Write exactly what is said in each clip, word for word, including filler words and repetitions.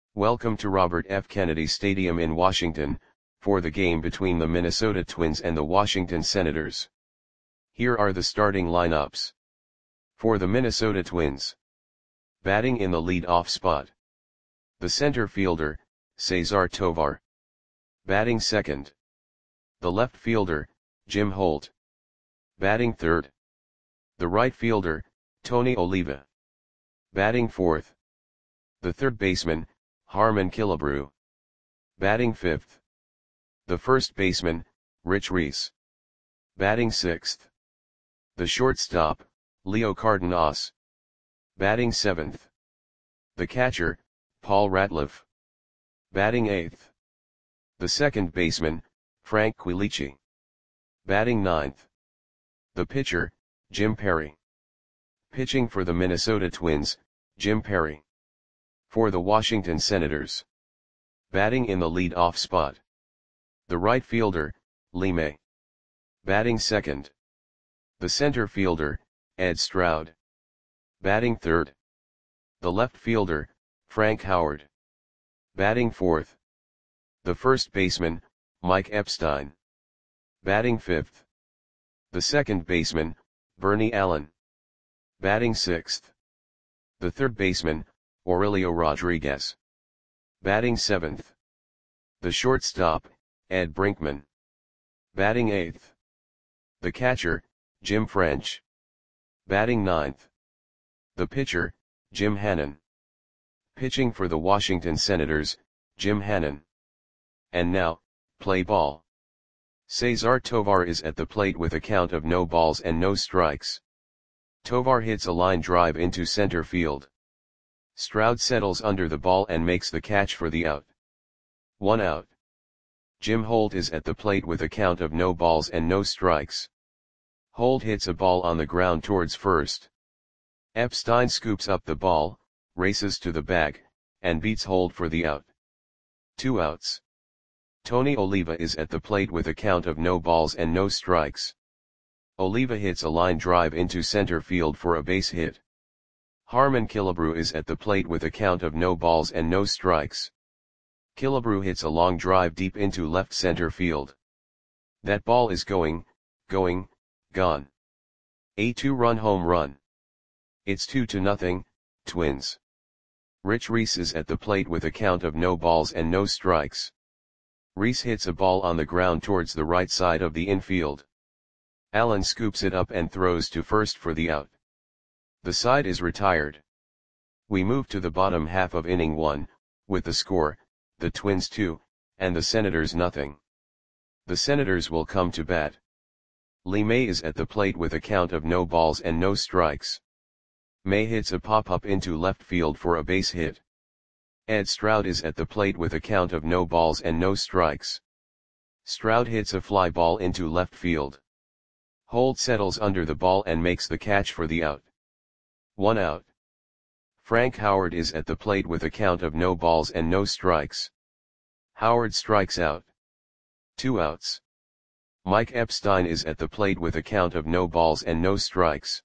Welcome to Robert F. Kennedy Stadium in Washington, for the game between the Minnesota Twins and the Washington Senators. Here are the starting lineups. For the Minnesota Twins. Batting in the lead-off spot. The center fielder, Cesar Tovar. Batting second. The left fielder, Jim Holt. Batting third. The right fielder, Tony Oliva. Batting fourth. The third baseman, Harmon Killebrew. Batting fifth. The first baseman, Rich Reese. Batting sixth. The shortstop, Leo Cardenas. Batting seventh. The catcher, Paul Ratliff. Batting eighth. The second baseman, Frank Quilici. Batting ninth. The pitcher, Jim Perry. Pitching for the Minnesota Twins, Jim Perry. For the Washington Senators. Batting in the lead-off spot. The right fielder, Lee May. Batting second. The center fielder, Ed Stroud. Batting third. The left fielder, Frank Howard. Batting fourth. The first baseman, Mike Epstein. Batting fifth. The second baseman, Bernie Allen. Batting sixth. The third baseman, Aurelio Rodriguez. Batting seventh. The shortstop, Ed Brinkman. Batting eighth. The catcher, Jim French. Batting ninth. The pitcher, Jim Hannon. Pitching for the Washington Senators, Jim Hannon. And now, play ball. Cesar Tovar is at the plate with a count of no balls and no strikes. Tovar hits a line drive into center field. Stroud settles under the ball and makes the catch for the out. One out. Jim Holt is at the plate with a count of no balls and no strikes. Holt hits a ball on the ground towards first. Epstein scoops up the ball, races to the bag, and beats Holt for the out. Two outs. Tony Oliva is at the plate with a count of no balls and no strikes. Oliva hits a line drive into center field for a base hit. Harmon Killebrew is at the plate with a count of no balls and no strikes. Killebrew hits a long drive deep into left center field. That ball is going, going, gone. A two-run home run. It's two to nothing, Twins. Rich Reese is at the plate with a count of no balls and no strikes. Reese hits a ball on the ground towards the right side of the infield. Allen scoops it up and throws to first for the out. The side is retired. We move to the bottom half of inning one, with the score, the Twins two, and the Senators nothing. The Senators will come to bat. Lee May is at the plate with a count of no balls and no strikes. May hits a pop-up into left field for a base hit. Ed Stroud is at the plate with a count of no balls and no strikes. Stroud hits a fly ball into left field. Holt settles under the ball and makes the catch for the out. One out. Frank Howard is at the plate with a count of no balls and no strikes. Howard strikes out. Two outs. Mike Epstein is at the plate with a count of no balls and no strikes.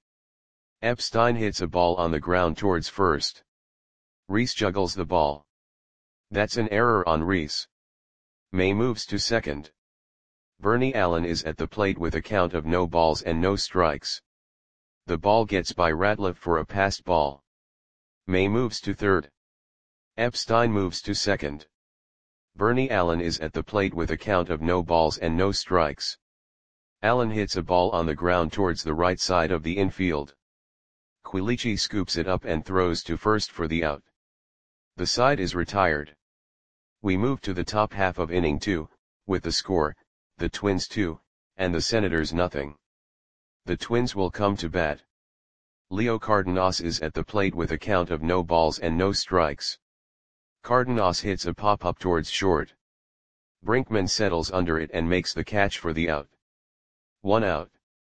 Epstein hits a ball on the ground towards first. Reese juggles the ball. That's an error on Reese. May moves to second. Bernie Allen is at the plate with a count of no balls and no strikes. The ball gets by Ratliff for a passed ball. May moves to third. Epstein moves to second. Bernie Allen is at the plate with a count of no balls and no strikes. Allen hits a ball on the ground towards the right side of the infield. Quilici scoops it up and throws to first for the out. The side is retired. We move to the top half of inning two, with the score, the Twins two, and the Senators nothing. The Twins will come to bat. Leo Cardenas is at the plate with a count of no balls and no strikes. Cardenas hits a pop-up towards short. Brinkman settles under it and makes the catch for the out. One out.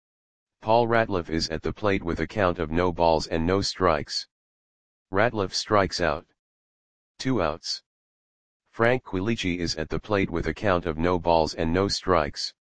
Paul Ratliff is at the plate with a count of no balls and no strikes. Ratliff strikes out. Two outs. Frank Quilici is at the plate with a count of no balls and no strikes.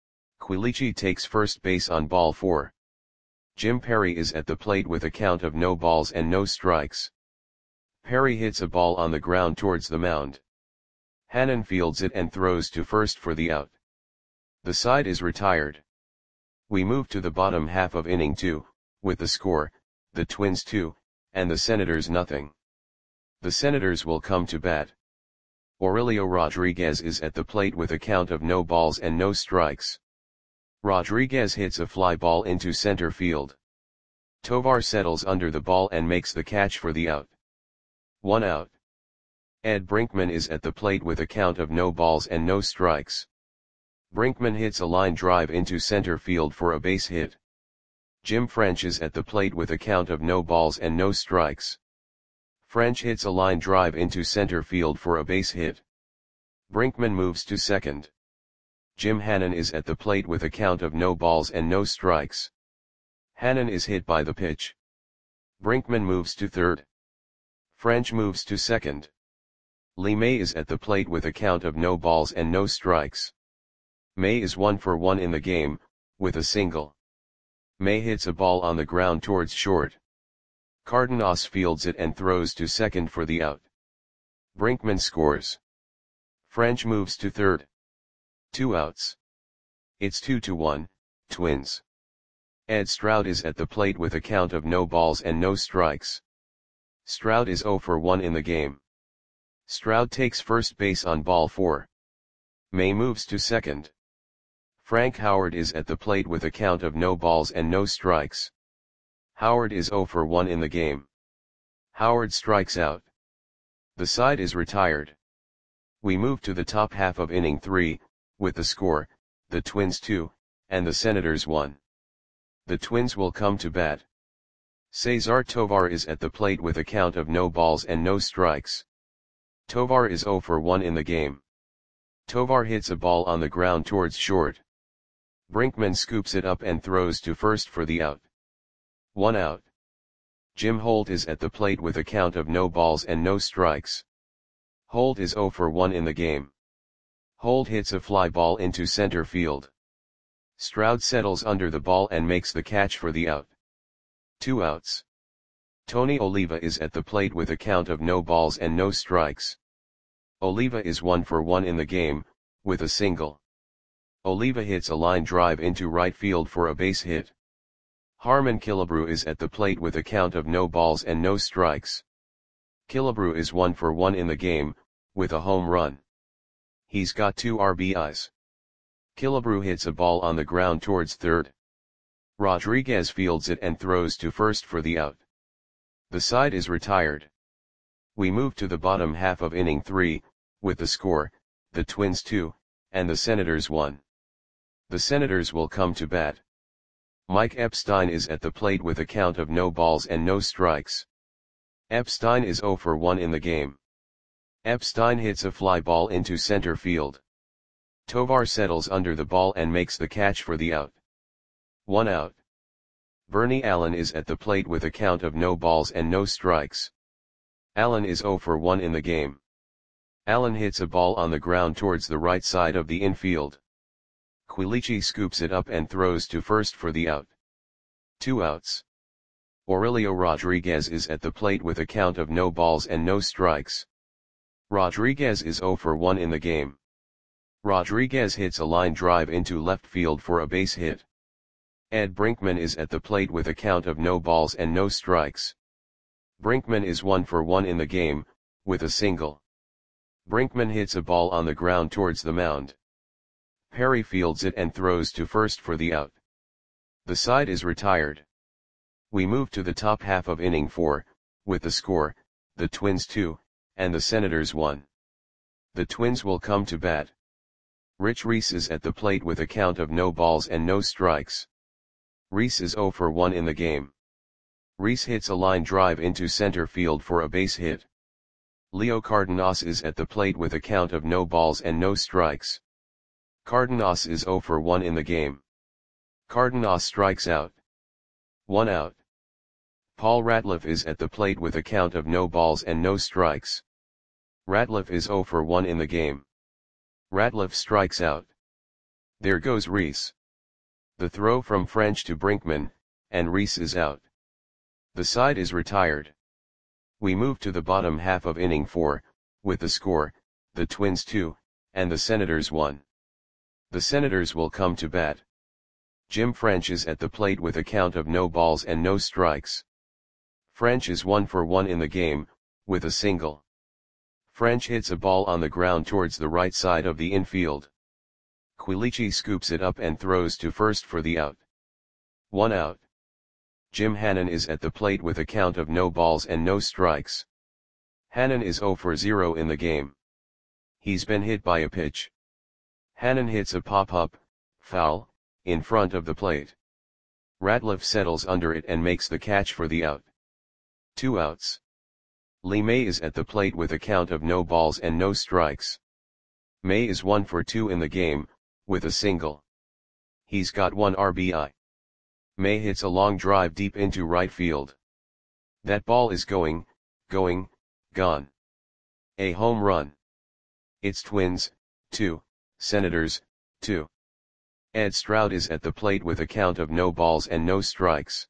Quilici takes first base on ball four. Jim Perry is at the plate with a count of no balls and no strikes. Perry hits a ball on the ground towards the mound. Hannon fields it and throws to first for the out. The side is retired. We move to the bottom half of inning two, with the score, the Twins two, and the Senators nothing. The Senators will come to bat. Aurelio Rodriguez is at the plate with a count of no balls and no strikes. Rodriguez hits a fly ball into center field. Tovar settles under the ball and makes the catch for the out. One out. Ed Brinkman is at the plate with a count of no balls and no strikes. Brinkman hits a line drive into center field for a base hit. Jim French is at the plate with a count of no balls and no strikes. French hits a line drive into center field for a base hit. Brinkman moves to second. Jim Hannon is at the plate with a count of no balls and no strikes. Hannon is hit by the pitch. Brinkman moves to third. French moves to second. Lee May is at the plate with a count of no balls and no strikes. May is one for one in the game, with a single. May hits a ball on the ground towards short. Cardenas fields it and throws to second for the out. Brinkman scores. French moves to third. Two outs. It's two to one, Twins. Ed Stroud is at the plate with a count of no balls and no strikes. Stroud is zero for one in the game. Stroud takes first base on ball four. May moves to second. Frank Howard is at the plate with a count of no balls and no strikes. Howard is zero for one in the game. Howard strikes out. The side is retired. We move to the top half of inning three, with the score, the Twins two, and the Senators one. The Twins will come to bat. Cesar Tovar is at the plate with a count of no balls and no strikes. Tovar is zero for one in the game. Tovar hits a ball on the ground towards short. Brinkman scoops it up and throws to first for the out. One out. Jim Holt is at the plate with a count of no balls and no strikes. Holt is zero for one in the game. Holt hits a fly ball into center field. Stroud settles under the ball and makes the catch for the out. Two outs. Tony Oliva is at the plate with a count of no balls and no strikes. Oliva is one for one in the game, with a single. Oliva hits a line drive into right field for a base hit. Harmon Killebrew is at the plate with a count of no balls and no strikes. Killebrew is one for one in the game, with a home run. He's got two R B Is. Killebrew hits a ball on the ground towards third. Rodriguez fields it and throws to first for the out. The side is retired. We move to the bottom half of inning three, with the score, the Twins two, and the Senators one. The Senators will come to bat. Mike Epstein is at the plate with a count of no balls and no strikes. Epstein is zero for one in the game. Epstein hits a fly ball into center field. Tovar settles under the ball and makes the catch for the out. One out. Bernie Allen is at the plate with a count of no balls and no strikes. Allen is zero for one in the game. Allen hits a ball on the ground towards the right side of the infield. Quilici scoops it up and throws to first for the out. Two outs. Aurelio Rodriguez is at the plate with a count of no balls and no strikes. Rodriguez is zero for one in the game. Rodriguez hits a line drive into left field for a base hit. Ed Brinkman is at the plate with a count of no balls and no strikes. Brinkman is one for one in the game, with a single. Brinkman hits a ball on the ground towards the mound. Perry fields it and throws to first for the out. The side is retired. We move to the top half of inning four, with the score, the Twins two, and the Senators one. The Twins will come to bat. Rich Reese is at the plate with a count of no balls and no strikes. Reese is zero for one in the game. Reese hits a line drive into center field for a base hit. Leo Cardenas is at the plate with a count of no balls and no strikes. Cardenas is zero for one in the game. Cardenas strikes out. One out. Paul Ratliff is at the plate with a count of no balls and no strikes. Ratliff is zero for one in the game. Ratliff strikes out. There goes Reese. The throw from French to Brinkman, and Reese is out. The side is retired. We move to the bottom half of inning four, with the score, the Twins two, and the Senators one. The Senators will come to bat. Jim French is at the plate with a count of no balls and no strikes. French is one for one in the game, with a single. French hits a ball on the ground towards the right side of the infield. Quilici scoops it up and throws to first for the out. One out. Jim Hannon is at the plate with a count of no balls and no strikes. Hannon is zero for zero in the game. He's been hit by a pitch. Hannon hits a pop-up, foul, in front of the plate. Ratliff settles under it and makes the catch for the out. Two outs. Lee May is at the plate with a count of no balls and no strikes. May is one for two in the game, with a single. He's got one R B I. May hits a long drive deep into right field. That ball is going, going, gone. A home run. It's Twins, two, Senators, two. Ed Stroud is at the plate with a count of no balls and no strikes.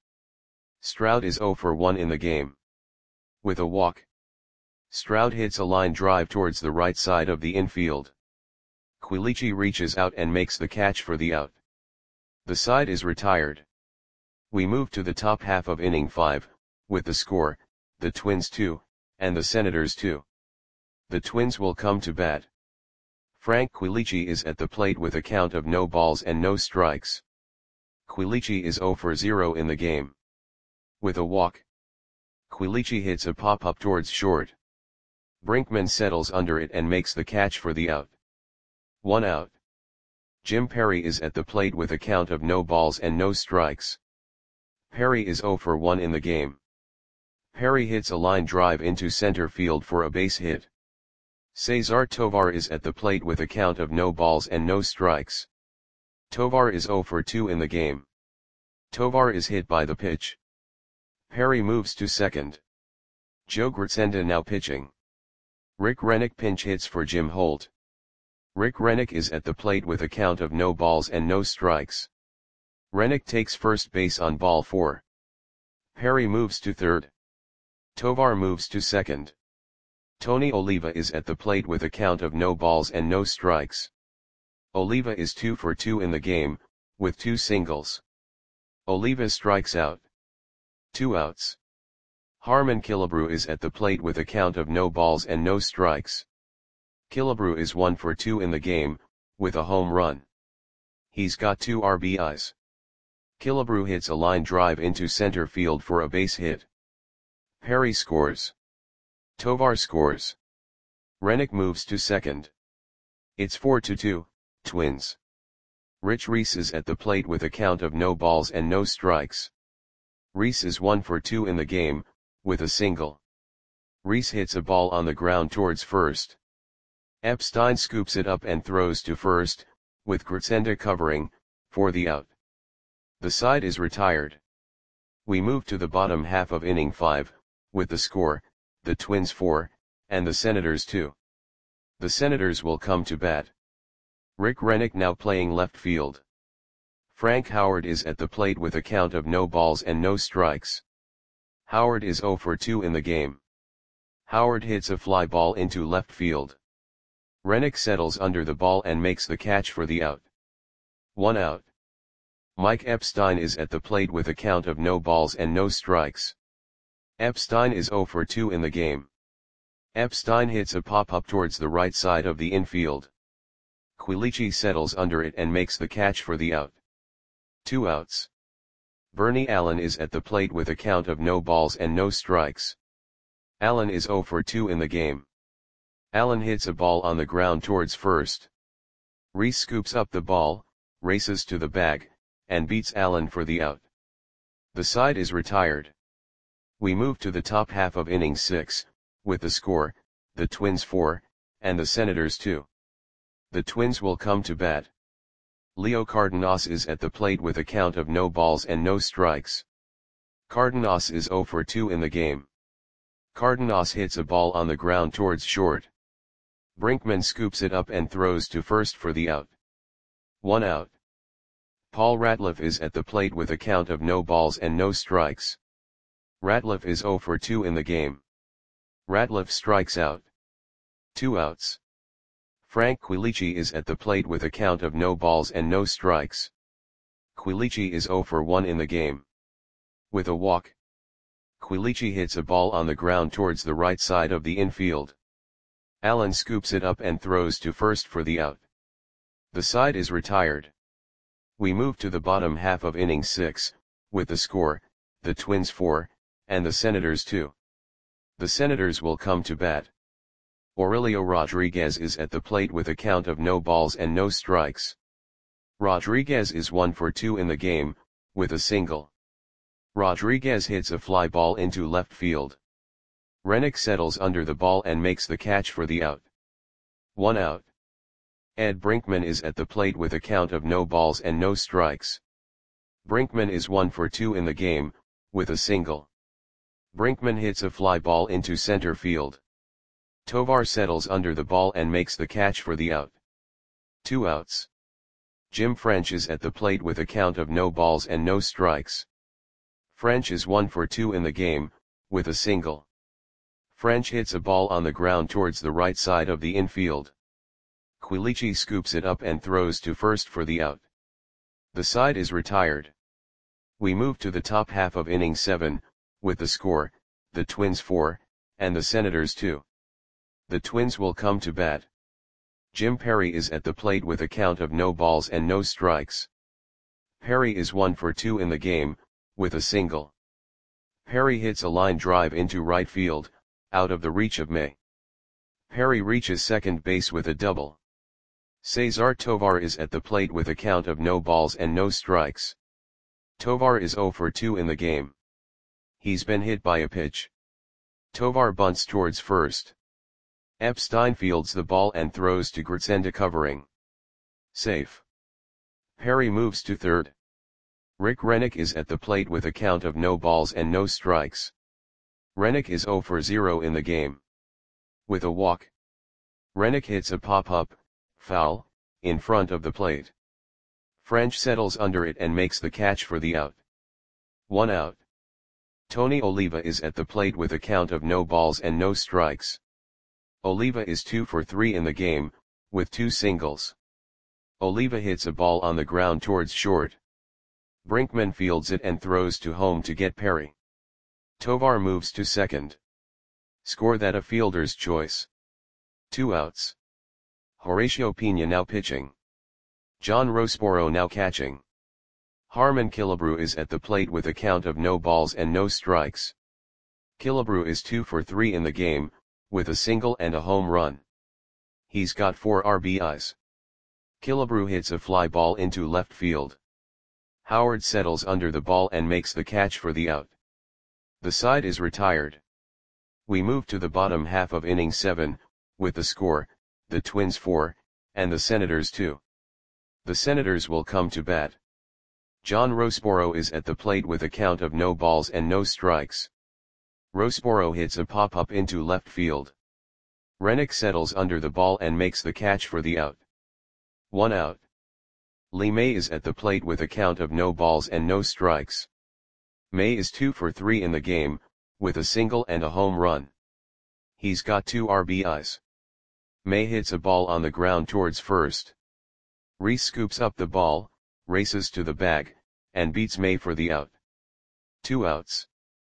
Stroud is zero for one in the game. With a walk. Stroud hits a line drive towards the right side of the infield. Quilici reaches out and makes the catch for the out. The side is retired. We move to the top half of inning five, with the score, the Twins two, and the Senators two. The Twins will come to bat. Frank Quilici is at the plate with a count of no balls and no strikes. Quilici is zero for zero in the game. With a walk. Quilici hits a pop-up towards short. Brinkman settles under it and makes the catch for the out. One out. Jim Perry is at the plate with a count of no balls and no strikes. Perry is zero for one in the game. Perry hits a line drive into center field for a base hit. Cesar Tovar is at the plate with a count of no balls and no strikes. Tovar is zero for two in the game. Tovar is hit by the pitch. Perry moves to second. Joe Gritsenda now pitching. Rick Rennick pinch hits for Jim Holt. Rick Rennick is at the plate with a count of no balls and no strikes. Rennick takes first base on ball four. Perry moves to third. Tovar moves to second. Tony Oliva is at the plate with a count of no balls and no strikes. Oliva is two for two in the game, with two singles. Oliva strikes out. Two outs. Harmon Killebrew is at the plate with a count of no balls and no strikes. Killebrew is one for two in the game, with a home run. He's got two R B Is. Killebrew hits a line drive into center field for a base hit. Perry scores. Tovar scores. Rennick moves to second. It's four to two, Twins. Rich Reese is at the plate with a count of no balls and no strikes. Reese is one for two in the game, with a single. Reese hits a ball on the ground towards first. Epstein scoops it up and throws to first, with Gritsenda covering, for the out. The side is retired. We move to the bottom half of inning five, with the score, the Twins four, and the Senators two. The Senators will come to bat. Rick Rennick now playing left field. Frank Howard is at the plate with a count of no balls and no strikes. Howard is zero for two in the game. Howard hits a fly ball into left field. Rennick settles under the ball and makes the catch for the out. One out. Mike Epstein is at the plate with a count of no balls and no strikes. Epstein is zero for two in the game. Epstein hits a pop-up towards the right side of the infield. Quilici settles under it and makes the catch for the out. Two outs. Bernie Allen is at the plate with a count of no balls and no strikes. Allen is zero for two in the game. Allen hits a ball on the ground towards first. Reese scoops up the ball, races to the bag, and beats Allen for the out. The side is retired. We move to the top half of inning six, with the score, the Twins four, and the Senators two. The Twins will come to bat. Leo Cardenas is at the plate with a count of no balls and no strikes. Cardenas is zero for two in the game. Cardenas hits a ball on the ground towards short. Brinkman scoops it up and throws to first for the out. One out. Paul Ratliff is at the plate with a count of no balls and no strikes. Ratliff is zero for two in the game. Ratliff strikes out. Two outs. Frank Quilici is at the plate with a count of no balls and no strikes. Quilici is zero for one in the game. With a walk, Quilici hits a ball on the ground towards the right side of the infield. Allen scoops it up and throws to first for the out. The side is retired. We move to the bottom half of inning six, with the score, the Twins four, and the Senators two. The Senators will come to bat. Aurelio Rodriguez is at the plate with a count of no balls and no strikes. Rodriguez is one for two in the game, with a single. Rodriguez hits a fly ball into left field. Rennick settles under the ball and makes the catch for the out. One out. Ed Brinkman is at the plate with a count of no balls and no strikes. Brinkman is one for two in the game, with a single. Brinkman hits a fly ball into center field. Tovar settles under the ball and makes the catch for the out. Two outs. Jim French is at the plate with a count of no balls and no strikes. French is one for two in the game, with a single. French hits a ball on the ground towards the right side of the infield. Quilici scoops it up and throws to first for the out. The side is retired. We move to the top half of inning seven, with the score, the Twins four, and the Senators two. The Twins will come to bat. Jim Perry is at the plate with a count of no balls and no strikes. Perry is one for two in the game, with a single. Perry hits a line drive into right field, out of the reach of May. Perry reaches second base with a double. Cesar Tovar is at the plate with a count of no balls and no strikes. Tovar is zero for two in the game. He's been hit by a pitch. Tovar bunts towards first. Epstein fields the ball and throws to Gritsenda covering. Safe. Perry moves to third. Rick Rennick is at the plate with a count of no balls and no strikes. Rennick is zero for zero in the game. With a walk, Rennick hits a pop-up, foul, in front of the plate. French settles under it and makes the catch for the out. One out. Tony Oliva is at the plate with a count of no balls and no strikes. Oliva is two for three in the game, with two singles. Oliva hits a ball on the ground towards short. Brinkman fields it and throws to home to get Perry. Tovar moves to second. Score that a fielder's choice. Two outs. Horatio Pena now pitching. John Rosporo now catching. Harmon Killebrew is at the plate with a count of no balls and no strikes. Killebrew is two for three in the game, with a single and a home run. He's got four R B Is. Killebrew hits a fly ball into left field. Howard settles under the ball and makes the catch for the out. The side is retired. We move to the bottom half of inning seven, with the score, the Twins four, and the Senators two. The Senators will come to bat. John Rosporo is at the plate with a count of no balls and no strikes. Rosporo hits a pop-up into left field. Rennick settles under the ball and makes the catch for the out. One out. Lee May is at the plate with a count of no balls and no strikes. May is two for three in the game, with a single and a home run. He's got two R B Is. May hits a ball on the ground towards first. Reese scoops up the ball, races to the bag, and beats May for the out. Two outs.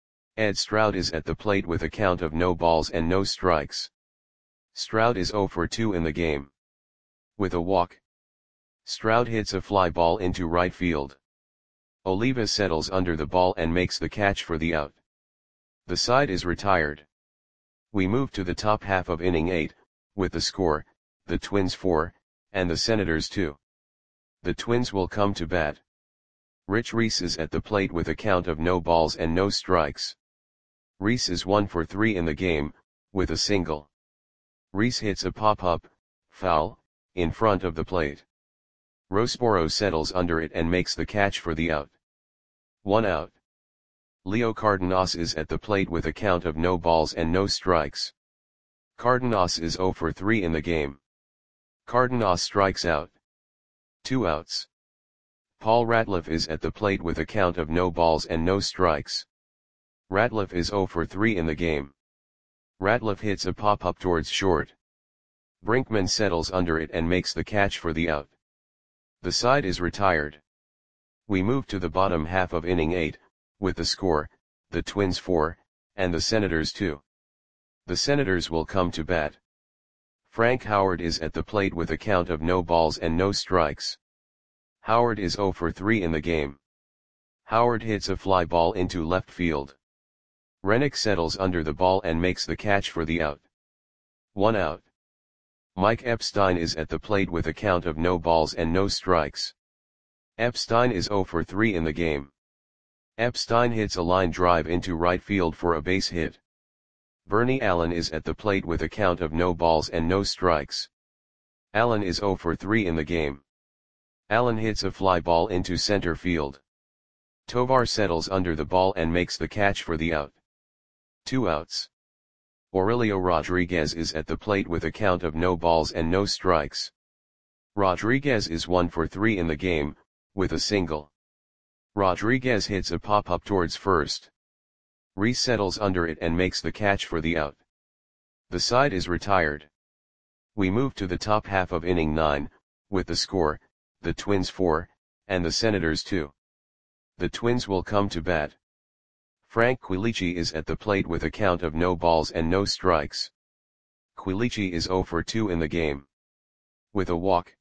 Ed Stroud is at the plate with a count of no balls and no strikes. Stroud is zero for two in the game. With a walk, Stroud hits a fly ball into right field. Oliva settles under the ball and makes the catch for the out. The side is retired. We move to the top half of inning eight, with the score, the Twins four, and the Senators two. The Twins will come to bat. Rich Reese is at the plate with a count of no balls and no strikes. Reese is one for three in the game, with a single. Reese hits a pop-up, foul, in front of the plate. Rosporo settles under it and makes the catch for the out. One out. Leo Cardenas is at the plate with a count of no balls and no strikes. Cardenas is zero for three in the game. Cardenas strikes out. Two outs. Paul Ratliff is at the plate with a count of no balls and no strikes. Ratliff is zero for three in the game. Ratliff hits a pop-up towards short. Brinkman settles under it and makes the catch for the out. The side is retired. We move to the bottom half of inning eight, with the score, the Twins four, and the Senators two. The Senators will come to bat. Frank Howard is at the plate with a count of no balls and no strikes. Howard is oh for three in the game. Howard hits a fly ball into left field. Rennick settles under the ball and makes the catch for the out. One out. Mike Epstein is at the plate with a count of no balls and no strikes. Epstein is oh for three in the game. Epstein hits a line drive into right field for a base hit. Bernie Allen is at the plate with a count of no balls and no strikes. Allen is oh for three in the game. Allen hits a fly ball into center field. Tovar settles under the ball and makes the catch for the out. Two outs. Aurelio Rodriguez is at the plate with a count of no balls and no strikes. Rodriguez is one for three in the game, with a single. Rodriguez hits a pop-up towards first. Reese settles under it and makes the catch for the out. The side is retired. We move to the top half of inning nine, with the score, the Twins four, and the Senators two. The Twins will come to bat. Frank Quilici is at the plate with a count of no balls and no strikes. Quilici is oh for two in the game. With a walk.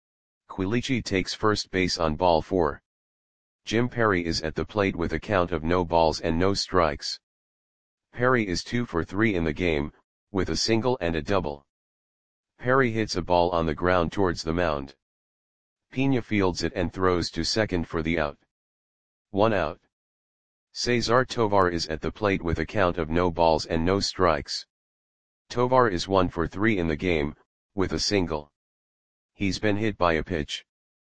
Quilici takes first base on ball four. Jim Perry is at the plate with a count of no balls and no strikes. Perry is two for three in the game, with a single and a double. Perry hits a ball on the ground towards the mound. Pena fields it and throws to second for the out. One out. Cesar Tovar is at the plate with a count of no balls and no strikes. Tovar is one for three in the game, with a single. He's been hit by a pitch.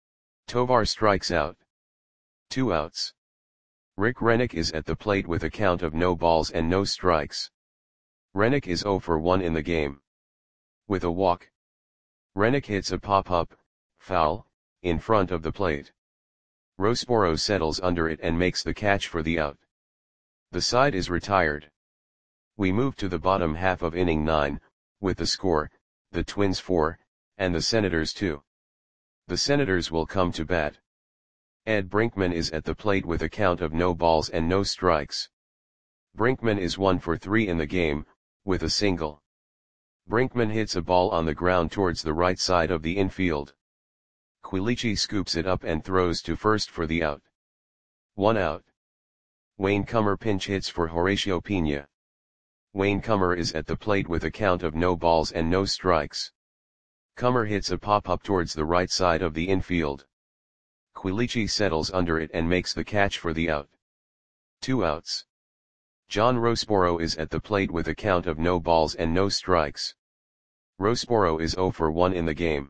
Tovar strikes out. Two outs. Rick Rennick is at the plate with a count of no balls and no strikes. Rennick is oh for one in the game. With a walk. Rennick hits a pop-up, foul, in front of the plate. Rosboro settles under it and makes the catch for the out. The side is retired. We move to the bottom half of inning nine, with the score, the Twins four, and the Senators two. The Senators will come to bat. Ed Brinkman is at the plate with a count of no balls and no strikes. Brinkman is one for three in the game, with a single. Brinkman hits a ball on the ground towards the right side of the infield. Quilici scoops it up and throws to first for the out. One out. Wayne Kummer pinch hits for Horacio Pena. Wayne Kummer is at the plate with a count of no balls and no strikes. Kummer hits a pop-up towards the right side of the infield. Quilici settles under it and makes the catch for the out. Two outs. John Rosboro is at the plate with a count of no balls and no strikes. Rosboro is oh for one in the game.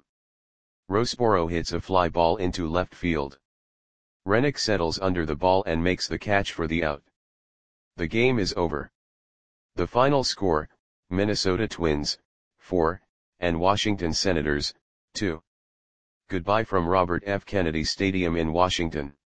Rosboro hits a fly ball into left field. Rennick settles under the ball and makes the catch for the out. The game is over. The final score, Minnesota Twins, four, and Washington Senators, two. Goodbye from Robert F. Kennedy Stadium in Washington.